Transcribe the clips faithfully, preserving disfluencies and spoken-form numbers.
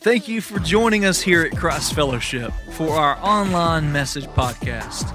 Thank you for joining us here at Christ Fellowship for our online message podcast.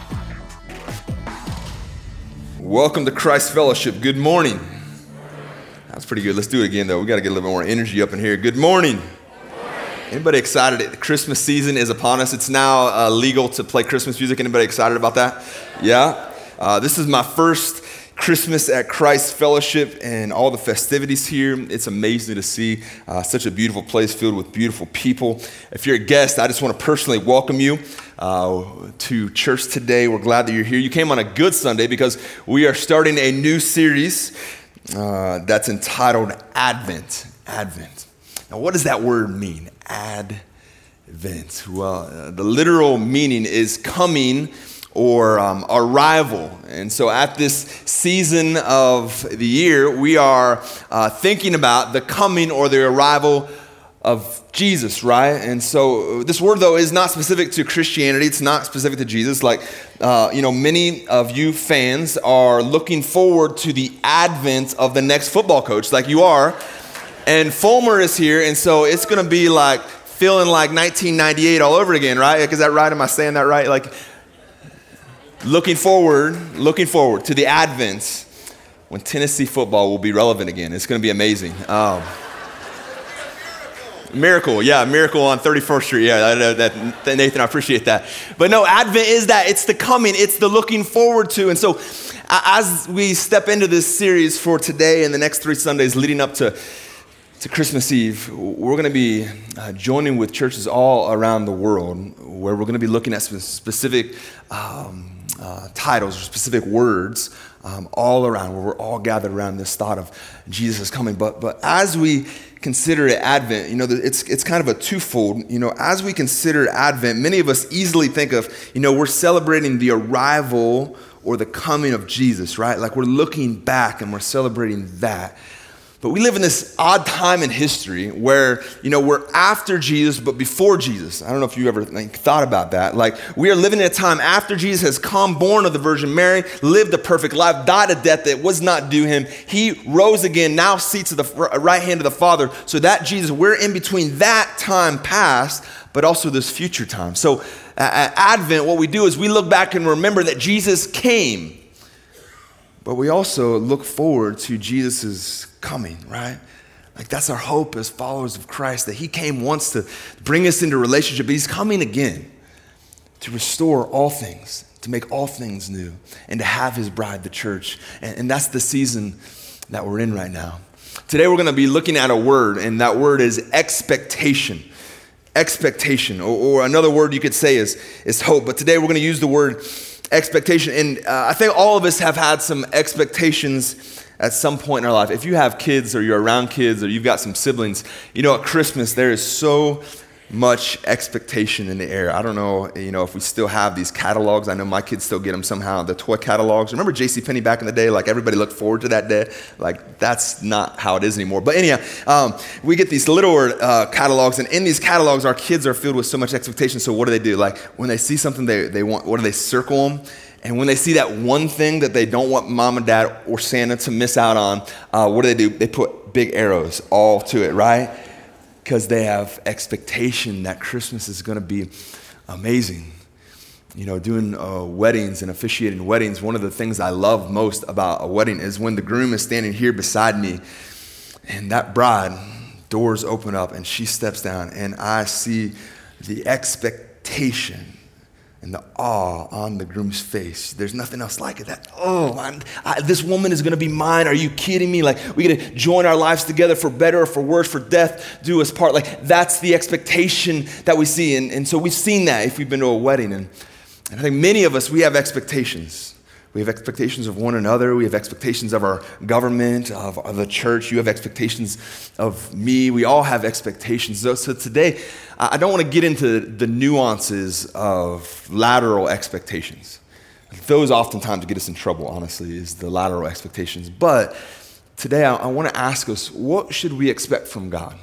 Welcome to Christ Fellowship. Good morning. That's pretty good. Let's do it again, though. We got to get a little bit more energy up in here. Good morning. Good morning. Anybody excited? The Christmas season is upon us. It's now uh, legal to play Christmas music. Anybody excited about that? Yeah. Uh, this is my first Christmas at Christ Fellowship and all the festivities here. It's amazing to see uh, such a beautiful place filled with beautiful people. If you're a guest, I just want to personally welcome you uh, to church today. We're glad that you're here. You came on a good Sunday because we are starting a new series uh, that's entitled Advent. Advent. Now, what does that word mean? Advent. Well, uh, the literal meaning is coming or um, arrival. And so at this season of the year, we are uh, thinking about the coming or the arrival of Jesus, right? And so this word, though, is not specific to Christianity. It's not specific to Jesus. Like, uh, you know, many of you fans are looking forward to the advent of the next football coach, like you are. And Fulmer is here, and so it's going to be like feeling like nineteen ninety-eight all over again, right? Like, is that right? Am I saying that right? Like, Looking forward, looking forward to the Advent when Tennessee football will be relevant again. It's going to be amazing. Um, miracle, yeah, miracle on thirty-first Street. Yeah, that, that, Nathan, I appreciate that. But no, Advent is that. It's the coming. It's the looking forward to. And so as we step into this series for today and the next three Sundays leading up to To Christmas Eve, we're going to be uh, joining with churches all around the world where we're going to be looking at specific um, uh, titles or specific words um, all around, where we're all gathered around this thought of Jesus is coming. But but as we consider Advent, you know, it's it's kind of a twofold. You know, as we consider Advent, many of us easily think of, you know, we're celebrating the arrival or the coming of Jesus, right? Like we're looking back and we're celebrating that. But we live in this odd time in history where, you know, we're after Jesus, but before Jesus. I don't know if you ever like, thought about that. Like, we are living in a time after Jesus has come, born of the Virgin Mary, lived a perfect life, died a death that was not due him. He rose again, now seats at the right hand of the Father. So that Jesus, we're in between that time past, but also this future time. So at Advent, what we do is we look back and remember that Jesus came. But we also look forward to Jesus' coming, right? Like that's our hope as followers of Christ, that he came once to bring us into relationship, but he's coming again to restore all things, to make all things new, and to have his bride, the church. And, and that's the season that we're in right now. Today we're going to be looking at a word, and that word is expectation. Expectation, or, or another word you could say is, is hope. But today we're going to use the word expectation. And uh, I think all of us have had some expectations at some point in our life. If you have kids or you're around kids or you've got some siblings, you know, at Christmas, there is so much expectation in the air. I don't know, you know, if we still have these catalogs. I know my kids still get them somehow, the toy catalogs. Remember JCPenney back in the day? Like everybody looked forward to that day. Like that's not how it is anymore. But anyhow, um, we get these little uh, catalogs, and in these catalogs, our kids are filled with so much expectation. So what do they do? Like when they see something they, they want, what do they circle them? And when they see that one thing that they don't want mom and dad or Santa to miss out on, uh, what do they do? They put big arrows all to it, right? Because they have expectation that Christmas is going to be amazing. You know, doing uh, weddings and officiating weddings, one of the things I love most about a wedding is when the groom is standing here beside me and that bride, doors open up and she steps down and I see the expectation and the awe on the groom's face. There's nothing else like it. That, oh, man, I, this woman is going to be mine. Are you kidding me? Like, we get to join our lives together for better or for worse, for death, do us part. Like, that's the expectation that we see. And, and so we've seen that if we've been to a wedding. And, and I think many of us, we have expectations. We have expectations of one another. We have expectations of our government, of, of the church. You have expectations of me. We all have expectations. So, so today, I don't want to get into the nuances of lateral expectations. Those oftentimes get us in trouble, honestly, is the lateral expectations. But today, I, I want to ask us, what should we expect from God?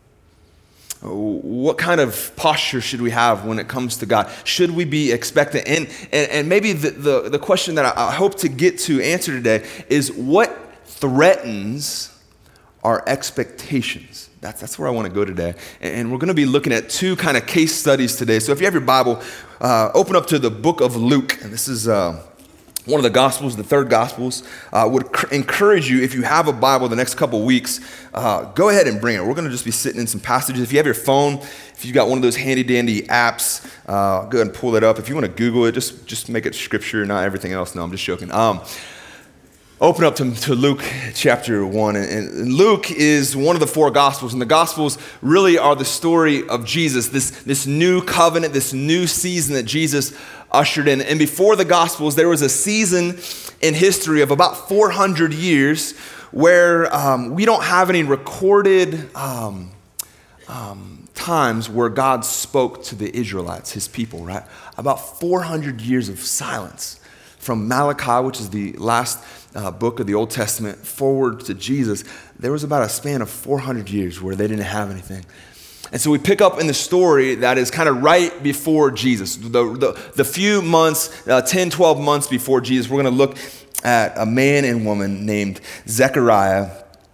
What kind of posture should we have when it comes to God? Should we be expectant? And, and, and maybe the, the, the question that I, I hope to get to answer today is, what threatens our expectations. That's, that's where I want to go today. And we're going to be looking at two kind of case studies today. So if you have your Bible, uh, open up to the book of Luke. And this is uh, one of the Gospels, the third Gospels. I uh, would cr- encourage you, if you have a Bible the next couple weeks, uh, go ahead and bring it. We're going to just be sitting in some passages. If you have your phone, if you've got one of those handy-dandy apps, uh, go ahead and pull it up. If you want to Google it, just, just make it scripture, not everything else. No, I'm just joking. Um, Open up to, to Luke chapter one. And, and Luke is one of the four Gospels. And the Gospels really are the story of Jesus, this, this new covenant, this new season that Jesus ushered in. And before the Gospels, there was a season in history of about four hundred years where um, we don't have any recorded um, um, times where God spoke to the Israelites, his people, right? About four hundred years of silence. From Malachi, which is the last uh, book of the Old Testament, forward to Jesus, there was about a span of four hundred years where they didn't have anything. And so we pick up in the story that is kind of right before Jesus. The, the, the few months, uh, ten, twelve months before Jesus, we're going to look at a man and woman named Zechariah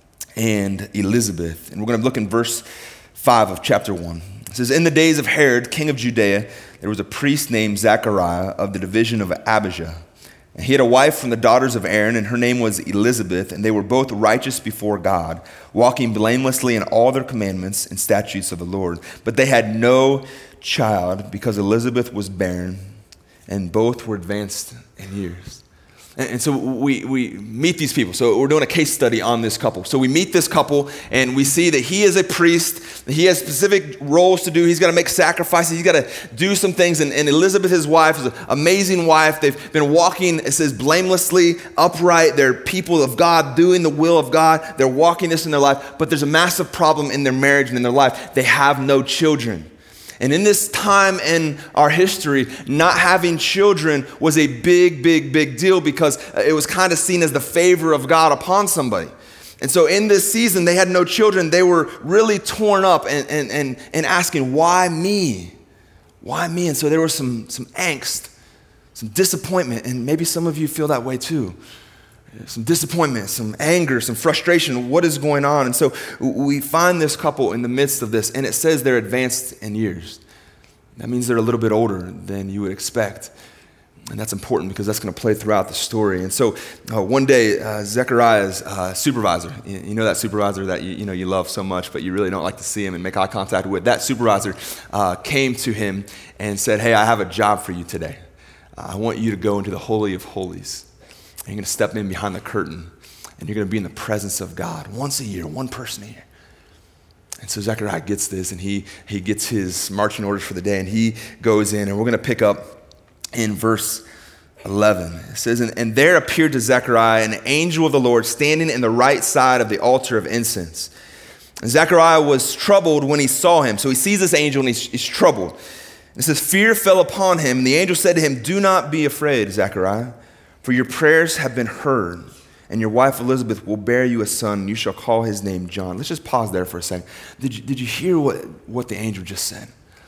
and Elizabeth. And we're going to look in verse five of chapter one. It says, "In the days of Herod, king of Judea, there was a priest named Zechariah of the division of Abijah. And he had a wife from the daughters of Aaron, and her name was Elizabeth, and they were both righteous before God, walking blamelessly in all their commandments and statutes of the Lord. But they had no child because Elizabeth was barren, and both were advanced in years." And so we, we meet these people. So we're doing a case study on this couple. So we meet this couple, and we see that he is a priest. He has specific roles to do. He's got to make sacrifices. He's got to do some things. And, and Elizabeth, his wife, is an amazing wife. They've been walking, it says, blamelessly, upright. They're people of God, doing the will of God. They're walking this in their life. But there's a massive problem in their marriage and in their life. They have no children. And in this time in our history, not having children was a big, big, big deal because it was kind of seen as the favor of God upon somebody. And so in this season, they had no children. They were really torn up and, and, and, and asking, why me? Why me? And so there was some, some angst, some disappointment, and maybe some of you feel that way too. Some disappointment, some anger, some frustration. What is going on? And so we find this couple in the midst of this, and it says they're advanced in years. That means they're a little bit older than you would expect. And that's important because that's going to play throughout the story. And so uh, one day, uh, Zechariah's uh, supervisor, you, you know that supervisor that you, you know you love so much, but you really don't like to see him and make eye contact with, that supervisor uh, came to him and said, "Hey, I have a job for you today. Uh, I want you to go into the Holy of Holies. And you're going to step in behind the curtain, and you're going to be in the presence of God once a year, one person a year." And so Zechariah gets this, and he, he gets his marching orders for the day, and he goes in, and we're going to pick up in verse eleven. It says, and, and there appeared to Zechariah an angel of the Lord standing in the right side of the altar of incense. And Zechariah was troubled when he saw him. So he sees this angel, and he's, he's troubled. It says, fear fell upon him, and the angel said to him, "Do not be afraid, Zechariah, for your prayers have been heard, and your wife Elizabeth will bear you a son, and you shall call his name John." Let's just pause there for a second. Did you, did you hear what, what the angel just said?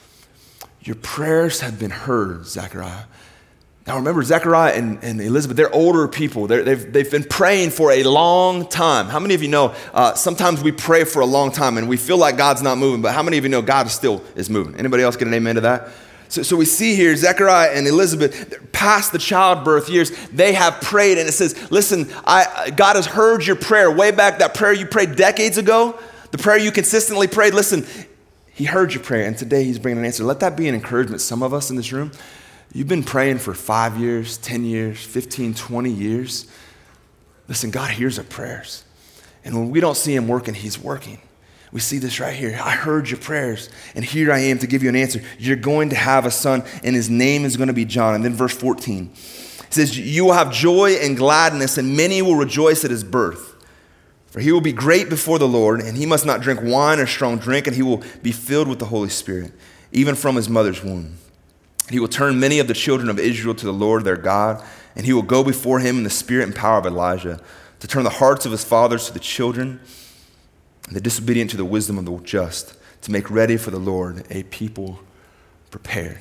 Your prayers have been heard, Zechariah. Now remember, Zechariah and, and Elizabeth, they're older people. They're, they've, they've been praying for a long time. How many of you know uh, sometimes we pray for a long time and we feel like God's not moving, but how many of you know God still is moving? Anybody else get an amen to that? So, so we see here Zechariah and Elizabeth, past the childbirth years, they have prayed, and it says, listen, I, God has heard your prayer way back, that prayer you prayed decades ago, the prayer you consistently prayed. Listen, he heard your prayer, and today he's bringing an answer. Let that be an encouragement. Some of us in this room, you've been praying for five years, ten years, fifteen, twenty years. Listen, God hears our prayers. And when we don't see him working, he's working. We see this right here. I heard your prayers, and here I am to give you an answer. You're going to have a son, and his name is going to be John. And then verse fourteen, it says, you will have joy and gladness, and many will rejoice at his birth. For he will be great before the Lord, and he must not drink wine or strong drink, and he will be filled with the Holy Spirit, even from his mother's womb. He will turn many of the children of Israel to the Lord their God, and he will go before him in the spirit and power of Elijah, to turn the hearts of his fathers to the children, and the disobedient to the wisdom of the just, to make ready for the Lord a people prepared.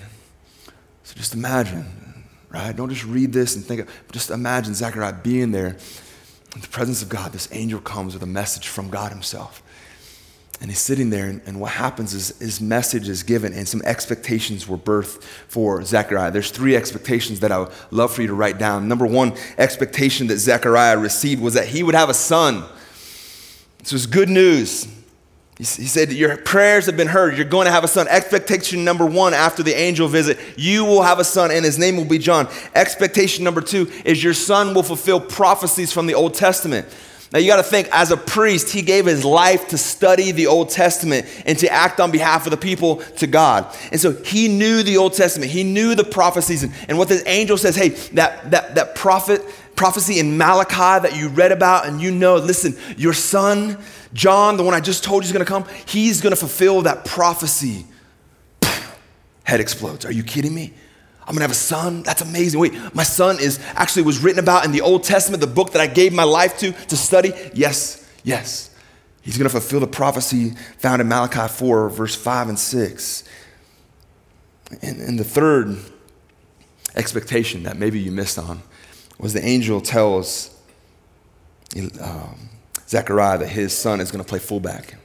So just imagine, right? Don't just read this and think, of, just imagine Zechariah being there in the presence of God, this angel comes with a message from God himself. And he's sitting there, and, and what happens is his message is given, and some expectations were birthed for Zechariah. There's three expectations that I would love for you to write down. Number one expectation that Zechariah received was that he would have a son. This was good news. He, he said, your prayers have been heard. You're going to have a son. Expectation number one after the angel visit, you will have a son, and his name will be John. Expectation number two is your son will fulfill prophecies from the Old Testament. Now you got to think, as a priest, he gave his life to study the Old Testament and to act on behalf of the people to God. And so he knew the Old Testament. He knew the prophecies. And, and what this angel says, hey, that, that, that prophet, prophecy in Malachi that you read about and you know, listen, your son, John, the one I just told you is going to come, he's going to fulfill that prophecy. Head explodes. Are you kidding me? I'm gonna have a son? That's amazing. Wait, my son is actually was written about in the Old Testament, the book that I gave my life to, to study? Yes, yes. He's gonna fulfill the prophecy found in Malachi four, verse five and six. And, and the third expectation that maybe you missed on was the angel tells um, Zechariah that his son is gonna play fullback.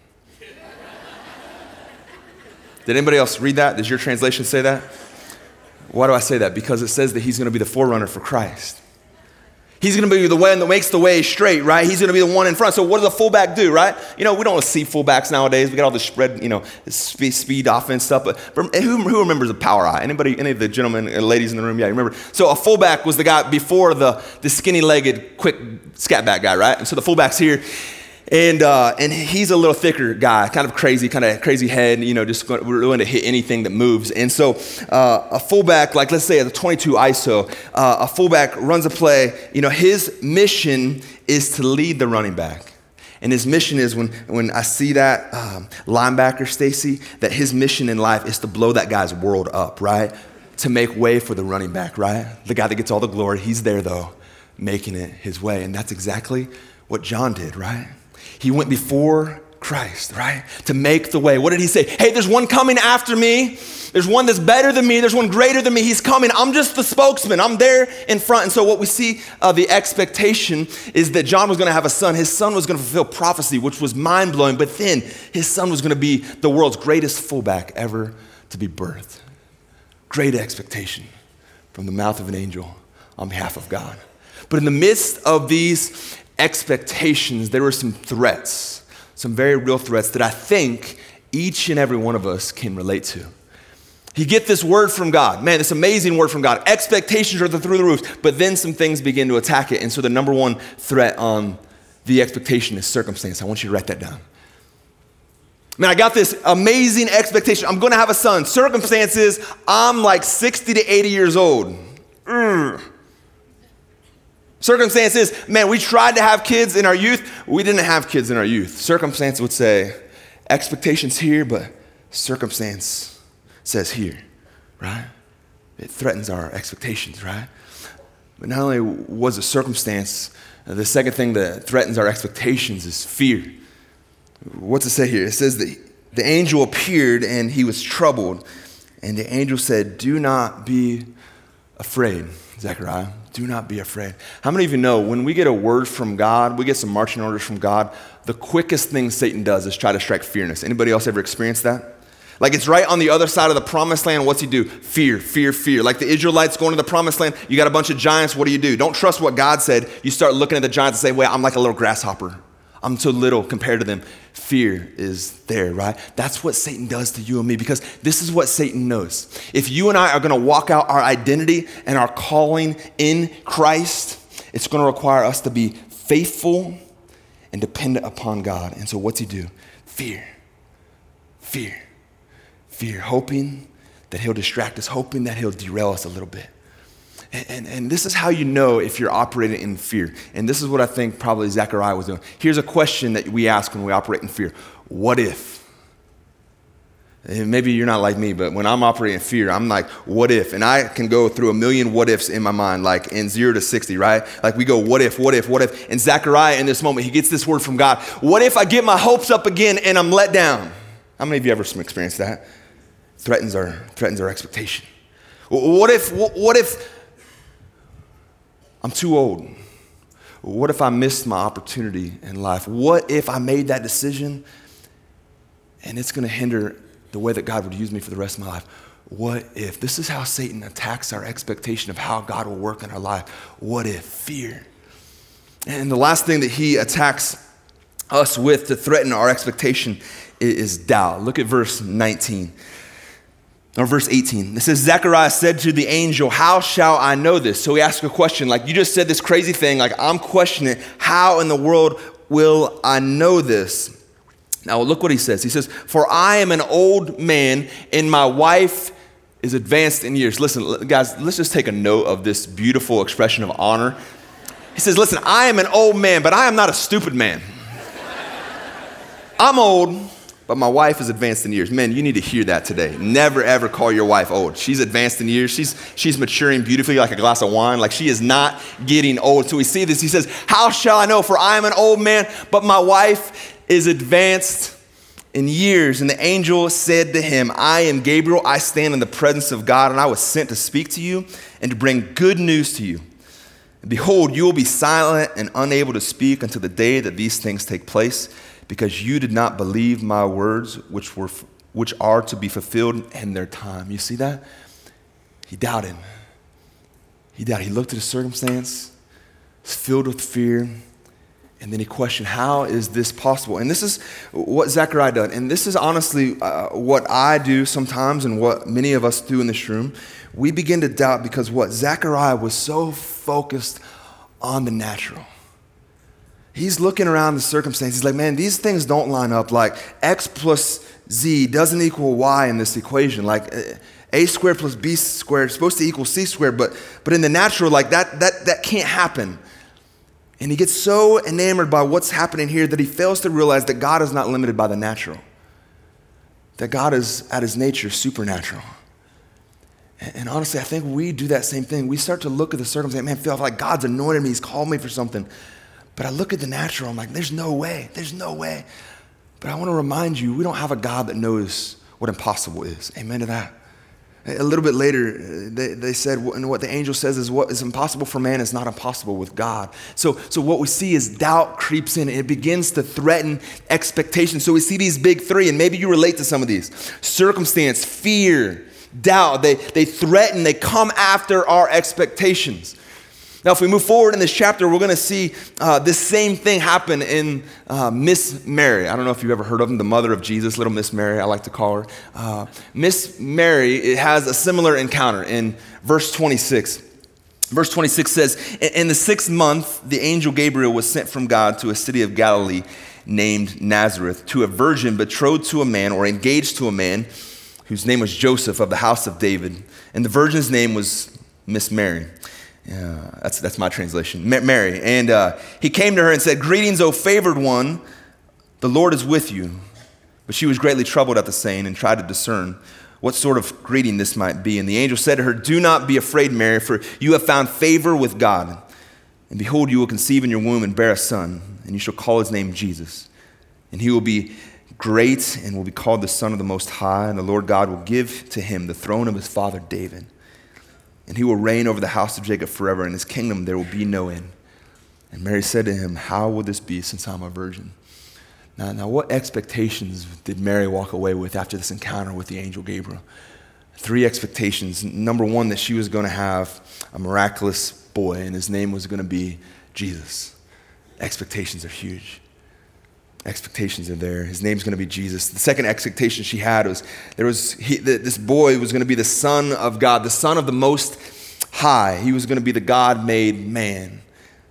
Did anybody else read that? Does your translation say that? Why do I say that? Because it says that he's going to be the forerunner for Christ. He's going to be the one that makes the way straight, right? He's going to be the one in front. So what does a fullback do, right? You know, we don't see fullbacks nowadays. We got all this spread, you know, speed, speed offense stuff. But who, who remembers the power eye? Anybody, any of the gentlemen and ladies in the room? Yeah, you remember? So a fullback was the guy before the, the skinny-legged, quick scat back guy, right? And so the fullback's here. And uh, and he's a little thicker guy, kind of crazy, kind of crazy head, you know, just going, we're willing to hit anything that moves. And so uh, a fullback, like let's say at the twenty-two I S O, uh, a fullback runs a play. You know, his mission is to lead the running back. And his mission is when, when I see that um, linebacker, Stacy, that his mission in life is to blow that guy's world up, right? To make way for the running back, right? The guy that gets all the glory, he's there though, making it his way. And that's exactly what John did, right? He went before Christ, right? To make the way. What did he say? Hey, there's one coming after me. There's one that's better than me. There's one greater than me. He's coming. I'm just the spokesman. I'm there in front. And so what we see, uh, the expectation is that John was going to have a son. His son was going to fulfill prophecy, which was mind-blowing. But then his son was going to be the world's greatest fullback ever to be birthed. Great expectation from the mouth of an angel on behalf of God. But in the midst of these expectations, there were some threats, some very real threats that I think each and every one of us can relate to. You get this word from God, man, this amazing word from God. Expectations are through the roof, but then some things begin to attack it. And so the number one threat on the expectation is circumstance. I want you to write that down. Man, I got this amazing expectation. I'm going to have a son. Circumstances, I'm like sixty to eighty years old. Urgh. Circumstances, man, we tried to have kids in our youth. We didn't have kids in our youth. Circumstance would say, expectations here, but circumstance says here, right? It threatens our expectations, right? But not only was it circumstance, the second thing that threatens our expectations is fear. What's it say here? It says that the angel appeared and he was troubled. And the angel said, do not be afraid, Zechariah. Do not be afraid. How many of you know when we get a word from God, we get some marching orders from God, the quickest thing Satan does is try to strike fear in us. Anybody else ever experienced that? Like it's right on the other side of the promised land. What's he do? Fear, fear, fear. Like the Israelites going to the promised land, you got a bunch of giants. What do you do? Don't trust what God said. You start looking at the giants and say, wait, I'm like a little grasshopper. I'm so little compared to them. Fear is there, right? That's what Satan does to you and me, because this is what Satan knows. If you and I are going to walk out our identity and our calling in Christ, it's going to require us to be faithful and dependent upon God. And so what's he do? Fear, fear, fear, hoping that he'll distract us, hoping that he'll derail us a little bit. And, and, and this is how you know if you're operating in fear. And this is what I think probably Zechariah was doing. Here's a question that we ask when we operate in fear. What if? And maybe you're not like me, but when I'm operating in fear, I'm like, what if? And I can go through a million what ifs in my mind, like in zero to sixty, right? Like we go, what if, what if, what if? And Zechariah in this moment, he gets this word from God. What if I get my hopes up again and I'm let down? How many of you ever experienced that? Threatens our, threatens our expectation. What if, what if, I'm too old? what if I missed my opportunity in life? What if I made that decision and it's going to hinder the way that God would use me for the rest of my life? What if? This is how Satan attacks our expectation of how God will work in our life. What if? Fear. And the last thing that he attacks us with to threaten our expectation is doubt. Look at verse nineteen, or verse eighteen. It says, Zechariah said to the angel, how shall I know this? So he asked a question, like, you just said this crazy thing, like, I'm questioning, how in the world will I know this? Now look what he says. He says, for I am an old man and my wife is advanced in years. Listen, guys, let's just take a note of this beautiful expression of honor. He says, listen, I am an old man, but I am not a stupid man. I'm old, but my wife is advanced in years. Men, you need to hear that today. Never, ever call your wife old. She's advanced in years. She's, she's maturing beautifully like a glass of wine. Like she is not getting old. So we see this. He says, how shall I know? For I am an old man, but my wife is advanced in years. And the angel said to him, I am Gabriel. I stand in the presence of God, and I was sent to speak to you and to bring good news to you. And behold, you will be silent and unable to speak until the day that these things take place, because you did not believe my words, which were which are to be fulfilled in their time. You see that? He doubted. He doubted. He looked at his circumstance, was filled with fear, and then he questioned, how is this possible? And this is what Zechariah did. And this is honestly uh, what I do sometimes and what many of us do in this room. We begin to doubt because what Zechariah was so focused on the natural. He's looking around the circumstance. He's like, man, these things don't line up. Like X plus Z doesn't equal Y in this equation. Like A squared plus B squared is supposed to equal C squared, but but in the natural, like that that that can't happen. And he gets so enamored by what's happening here that he fails to realize that God is not limited by the natural. That God is at his nature supernatural. And, and honestly, I think we do that same thing. We start to look at the circumstance, man, feel like God's anointed me, he's called me for something. But I look at the natural, I'm like, there's no way, there's no way. But I want to remind you, we don't have a God that knows what impossible is. Amen to that. A little bit later, they, they said, and what the angel says is what is impossible for man is not impossible with God. So, so what we see is doubt creeps in. It begins to threaten expectations. So we see these big three, and maybe you relate to some of these. Circumstance, fear, doubt. They, they threaten, they come after our expectations. Now, if we move forward in this chapter, we're going to see uh, this same thing happen in uh, Miss Mary. I don't know if you've ever heard of them, the mother of Jesus, little Miss Mary, I like to call her. Uh, Miss Mary it has a similar encounter in verse twenty-six. Verse twenty-six says, in the sixth month, the angel Gabriel was sent from God to a city of Galilee named Nazareth, to a virgin betrothed to a man or engaged to a man whose name was Joseph of the house of David. And the virgin's name was Miss Mary. Yeah, that's that's my translation, Mary. And uh, he came to her and said, greetings, O favored one, the Lord is with you. But she was greatly troubled at the saying and tried to discern what sort of greeting this might be. And the angel said to her, do not be afraid, Mary, for you have found favor with God. And behold, you will conceive in your womb and bear a son, and you shall call his name Jesus. And he will be great and will be called the Son of the Most High. And the Lord God will give to him the throne of his father David. And he will reign over the house of Jacob forever. In his kingdom there will be no end. And Mary said to him, how will this be since I'm a virgin? Now, now, what expectations did Mary walk away with after this encounter with the angel Gabriel? Three expectations. Number one, that she was going to have a miraculous boy, and his name was going to be Jesus. Expectations are huge. Expectations are there. His name's going to be Jesus. The second expectation she had was there was he, this boy was going to be the Son of God, the Son of the Most High. He was going to be the God-made man.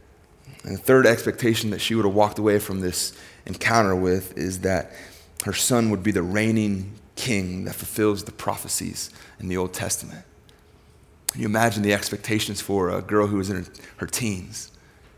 And the third expectation that she would have walked away from this encounter with is that her son would be the reigning king that fulfills the prophecies in the Old Testament. Can you imagine the expectations for a girl who was in her, her teens?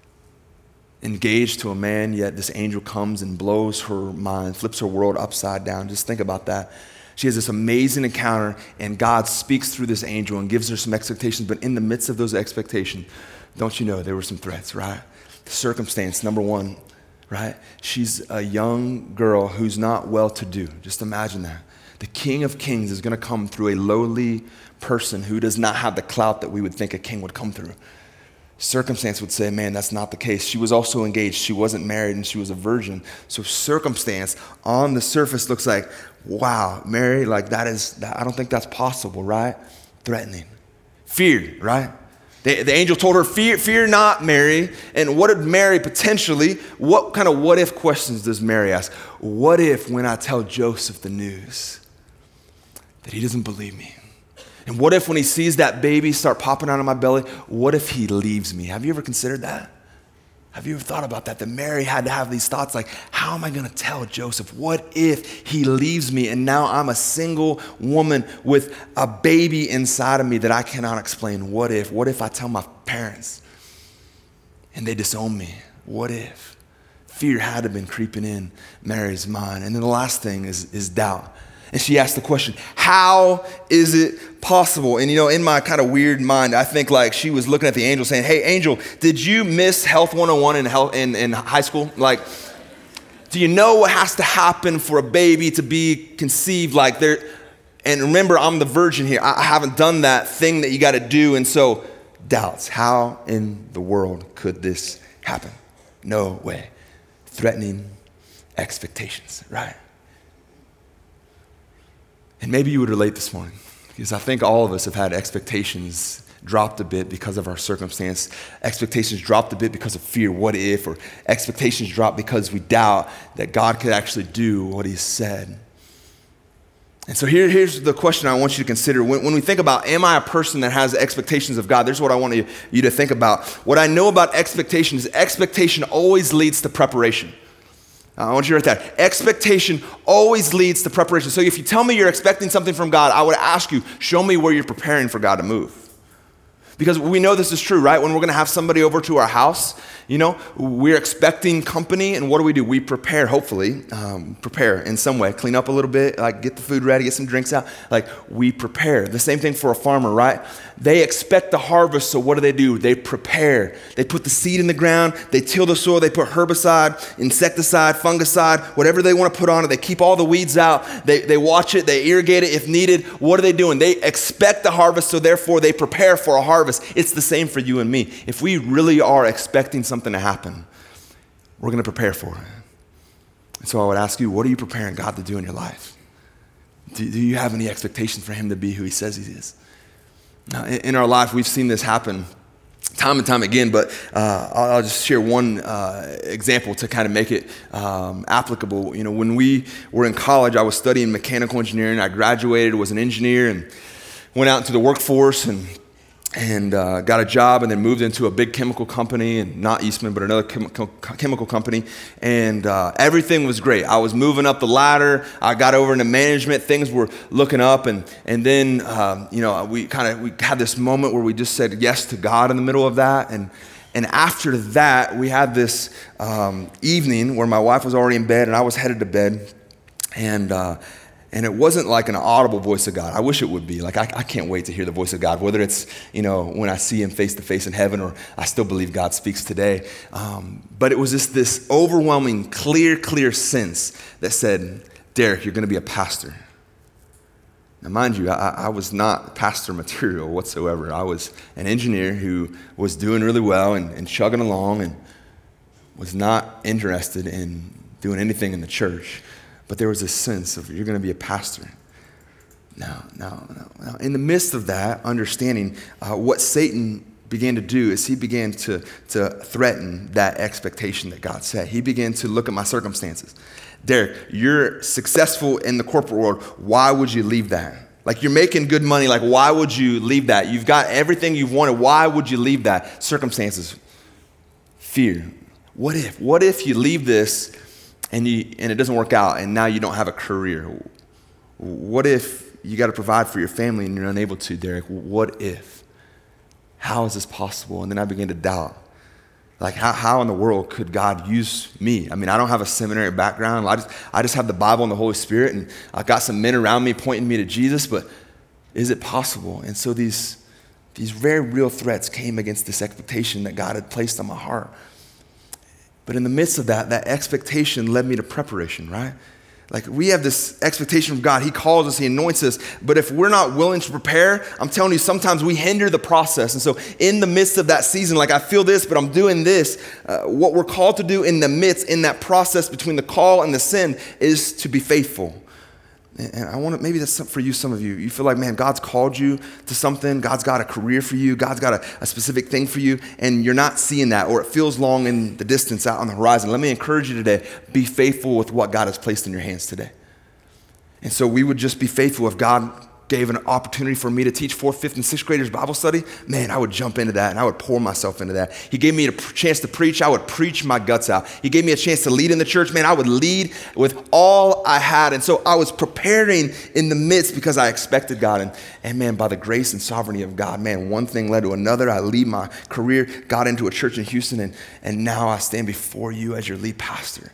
Engaged to a man, yet this angel comes and blows her mind, flips her world upside down. Just think about that. She has this amazing encounter, and God speaks through this angel and gives her some expectations. But in the midst of those expectations, don't you know, there were some threats, right? Circumstance, number one, right? She's a young girl who's not well-to-do. Just imagine that. The King of Kings is going to come through a lowly person who does not have the clout that we would think a king would come through. Circumstance would say, man, that's not the case. She was also engaged. She wasn't married, and she was a virgin. So circumstance on the surface looks like, wow, Mary, like that is, that, I don't think that's possible, right? Threatening. Fear, right? The, the angel told her, fear, fear not, Mary. And what did Mary potentially, what kind of what if questions does Mary ask? What if when I tell Joseph the news that he doesn't believe me? And what if when he sees that baby start popping out of my belly, what if he leaves me? Have you ever considered that? Have you ever thought about that? That Mary had to have these thoughts like, how am I going to tell Joseph? What if he leaves me and now I'm a single woman with a baby inside of me that I cannot explain? What if? What if I tell my parents and they disown me? What if? Fear had to have been creeping in Mary's mind. And then the last thing is, is doubt. And she asked the question, how is it possible? And you know, in my kind of weird mind, I think like she was looking at the angel saying, hey, angel, did you miss Health one oh one in, health, in, in high school? Like, do you know what has to happen for a baby to be conceived like there? And remember, I'm the virgin here. I haven't done that thing that you got to do. And so doubts, how in the world could this happen? No way. Threatening expectations, right? And maybe you would relate this morning, because I think all of us have had expectations dropped a bit because of our circumstance. Expectations dropped a bit because of fear, what if, or expectations dropped because we doubt that God could actually do what he said. And so here, here's the question I want you to consider. When, when we think about, am I a person that has expectations of God? There's what I want you, you to think about. What I know about expectations is expectation always leads to preparation. I want you to write that. Expectation always leads to preparation. So if you tell me you're expecting something from God, I would ask you, show me where you're preparing for God to move. Because we know this is true, right? When we're going to have somebody over to our house, you know, we're expecting company, and what do we do? We prepare, hopefully, um, prepare in some way, clean up a little bit, like get the food ready, get some drinks out. Like we prepare. The same thing for a farmer, right? They expect the harvest, so what do they do? They prepare. They put the seed in the ground, they till the soil, they put herbicide, insecticide, fungicide, whatever they want to put on it. They keep all the weeds out. They, they watch it, they irrigate it if needed. What are they doing? They expect the harvest, so therefore they prepare for a harvest. It's the same for you and me. If we really are expecting something to happen, we're going to prepare for it. And so I would ask you, what are you preparing God to do in your life? Do, do you have any expectations for him to be who he says he is? Now, in, in our life, we've seen this happen time and time again, but uh, I'll, I'll just share one uh, example to kind of make it um, applicable. You know, when we were in college, I was studying mechanical engineering. I graduated, was an engineer, and went out into the workforce and and uh, got a job, and then moved into a big chemical company, and not Eastman, but another chem- chemical company, and uh, everything was great. I was moving up the ladder. I got over into management. Things were looking up, and and then um, you know we kind of we had this moment where we just said yes to God in the middle of that, and and after that we had this um, evening where my wife was already in bed and I was headed to bed, and. Uh, And it wasn't like an audible voice of God. I wish it would be. Like, I, I can't wait to hear the voice of God, whether it's, you know, when I see him face to face in heaven, or I still believe God speaks today. Um, but it was just this overwhelming, clear, clear sense that said, Derek, you're going to be a pastor. Now, mind you, I, I was not pastor material whatsoever. I was an engineer who was doing really well and, and chugging along and was not interested in doing anything in the church. But there was a sense of, you're going to be a pastor. Now, now, now, now in the midst of that understanding, uh, what Satan began to do is he began to, to threaten that expectation that God set. He began to look at my circumstances. Derek, you're successful in the corporate world. Why would you leave that? Like, you're making good money. Like, why would you leave that? You've got everything you've wanted. Why would you leave that? Circumstances. Fear. What if? What if you leave this and you and it doesn't work out, and now you don't have a career? What if you got to provide for your family and you're unable to, Derek? What if? How is this possible? And then I began to doubt. Like, how, how in the world could God use me? I mean, I don't have a seminary background. I just, I just have the Bible and the Holy Spirit, and I've got some men around me pointing me to Jesus, but is it possible? And so these, these very real threats came against this expectation that God had placed on my heart. But in the midst of that, that expectation led me to preparation, right? Like we have this expectation from God. He calls us, he anoints us. But if we're not willing to prepare, I'm telling you, sometimes we hinder the process. And so in the midst of that season, like I feel this, but I'm doing this, uh, what we're called to do in the midst, in that process between the call and the send is to be faithful. And I want to, maybe that's for you, some of you. You feel like, man, God's called you to something. God's got a career for you. God's got a, a specific thing for you. And you're not seeing that, or it feels long in the distance out on the horizon. Let me encourage you today, be faithful with what God has placed in your hands today. And so we would just be faithful. If God gave an opportunity for me to teach fourth, fifth, and sixth graders Bible study, man, I would jump into that and I would pour myself into that. He gave me a chance to preach, I would preach my guts out. He gave me a chance to lead in the church, man, I would lead with all I had. And so I was preparing in the midst because I expected God. And, and man, by the grace and sovereignty of God, man, one thing led to another. I lead my career, got into a church in Houston, and, and now I stand before you as your lead pastor.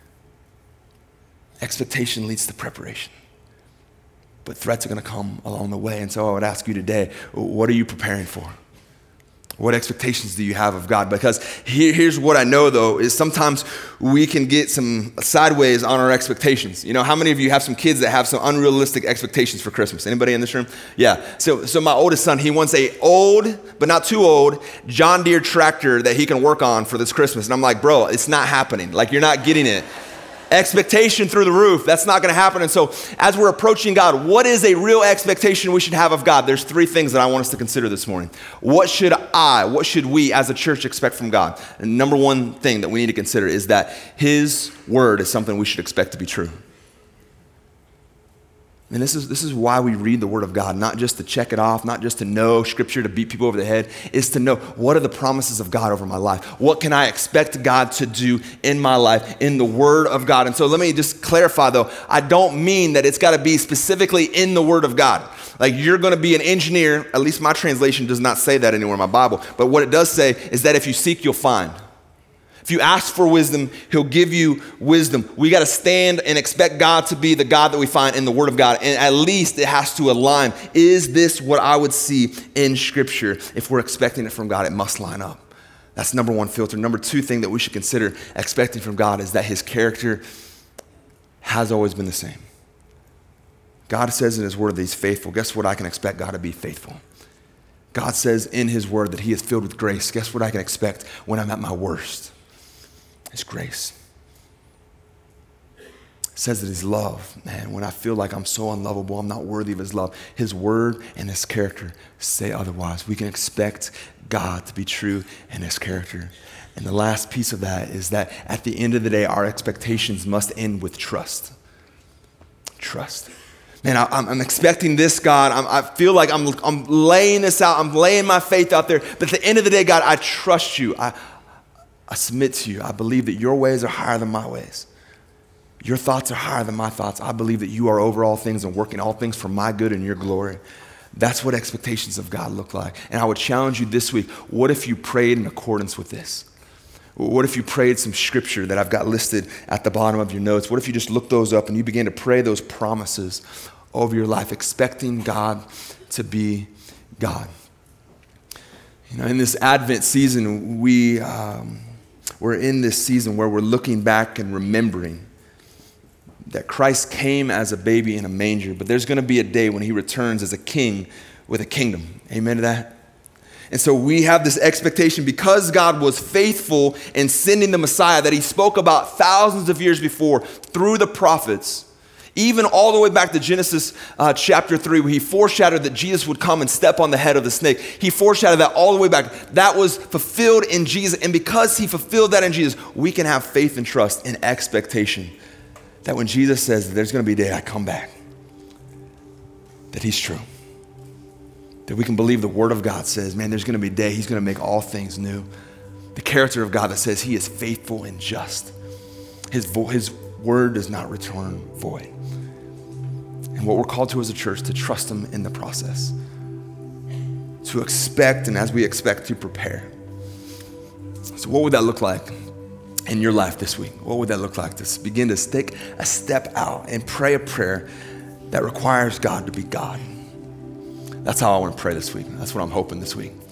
Expectation leads to preparation. But threats are going to come along the way. And so I would ask you today, what are you preparing for? What expectations do you have of God? Because here, here's what I know, though, is sometimes we can get some sideways on our expectations. You know, how many of you have some kids that have some unrealistic expectations for Christmas? Anybody in this room? Yeah. So, so my oldest son, he wants a old, but not too old, John Deere tractor that he can work on for this Christmas. And I'm like, bro, it's not happening. Like, you're not getting it. Expectation through the roof. That's not going to happen. And so as we're approaching God, what is a real expectation we should have of God? There's three things that I want us to consider this morning. What should I, what should we as a church expect from God? And number one thing that we need to consider is that his word is something we should expect to be true. And this is this is why we read the word of God, not just to check it off, not just to know scripture to beat people over the head, is to know what are the promises of God over my life? What can I expect God to do in my life in the word of God? And so let me just clarify though, I don't mean that it's got to be specifically in the word of God. Like you're going to be an engineer, at least my translation does not say that anywhere in my Bible, but what it does say is that if you seek, you'll find. If you ask for wisdom, he'll give you wisdom. We got to stand and expect God to be the God that we find in the word of God. And at least it has to align. Is this what I would see in scripture? If we're expecting it from God, it must line up. That's number one filter. Number two thing that we should consider expecting from God is that his character has always been the same. God says in his word that he's faithful. Guess what? I can expect God to be faithful. God says in his word that he is filled with grace. Guess what I can expect when I'm at my worst? His grace. It says that his love, man, when I feel like I'm so unlovable, I'm not worthy of his love, his word and his character say otherwise. We can expect God to be true in his character. And the last piece of that is that at the end of the day, our expectations must end with trust. Trust. Man, I, I'm, I'm expecting this, God. I'm, I feel like I'm, I'm laying this out. I'm laying my faith out there. But at the end of the day, God, I trust you. I I submit to you. I believe that your ways are higher than my ways. Your thoughts are higher than my thoughts. I believe that you are over all things and working all things for my good and your glory. That's what expectations of God look like. And I would challenge you this week, what if you prayed in accordance with this? What if you prayed some scripture that I've got listed at the bottom of your notes? What if you just look those up and you begin to pray those promises over your life, expecting God to be God? You know, in this Advent season, we... Um, We're in this season where we're looking back and remembering that Christ came as a baby in a manger, but there's going to be a day when he returns as a king with a kingdom. Amen to that? And so we have this expectation because God was faithful in sending the Messiah that he spoke about thousands of years before through the prophets, even all the way back to Genesis uh, chapter three, where he foreshadowed that Jesus would come and step on the head of the snake. He foreshadowed that all the way back. That was fulfilled in Jesus. And because he fulfilled that in Jesus, we can have faith and trust and expectation that when Jesus says that there's going to be a day I come back, that he's true. That we can believe the word of God says, man, there's going to be a day he's going to make all things new. The character of God that says he is faithful and just. His, vo- his word does not return void. And what we're called to as a church, to trust him in the process. To expect, and as we expect, to prepare. So what would that look like in your life this week? What would that look like? To begin to take a step out and pray a prayer that requires God to be God. That's how I want to pray this week. That's what I'm hoping this week.